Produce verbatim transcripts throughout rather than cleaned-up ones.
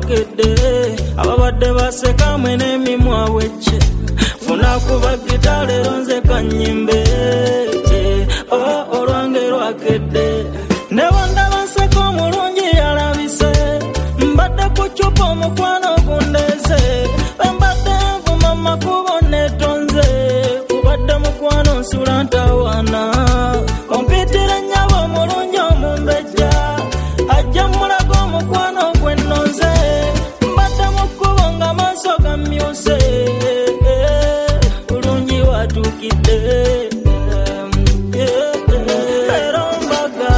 lwakedde ababadde baseka mwene mimwa weche funa kuba gita lero nze kanyimbe oh olwange lwakedde ne wanda baseka omulungi yalabise mbadde ku chupa omukwano gundeze mbadde nvuma makubo netonze kubadde mukwano nsula ntawana ompitire nnyabo omulungi omumbejja ajja mulago omukwano gwennoze mbadde mukubo nga maaso gamyuse bulungi watukidde lero mbaga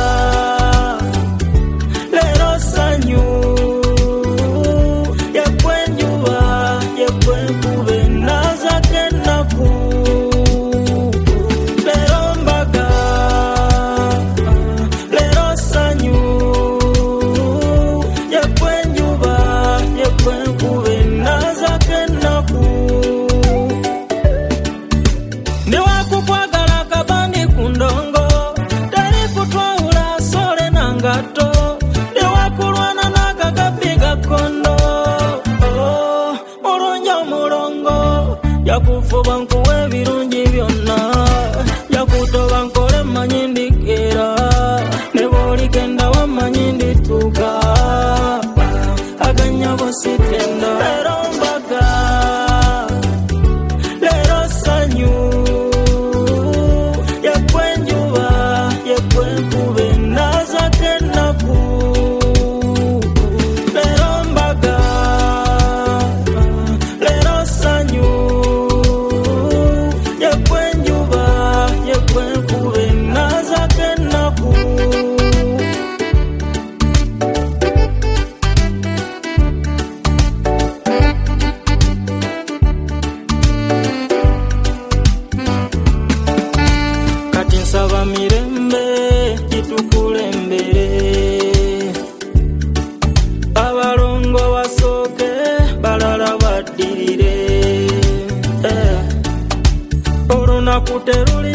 lero sanyu yekwenjuba yekwenkube nazake ennaku lero mbaga lero sanyu yekwenjuba yekwenkube nazake ennaku newakukwagala akabandi ku ndongo teri kutwawula sole na ngato newakulwana n'akagabi gakondo oh, mulungi omulongo yakufuba nkuwa ebirungi byonna yakutoba nkole mmanyi ndikeera ne bw'oligenda wammanyi ndituuka aganyabo sitenda lero mbaga lero sanyu yekwenjuba yekwenkube nazake ennaku lero mbaga lero sanyu yekwenjuba yekwenkube nazake ennaku kati nsaba mirembe gitukulembere abalongo basooke balala baddirire eh. olunaku teruli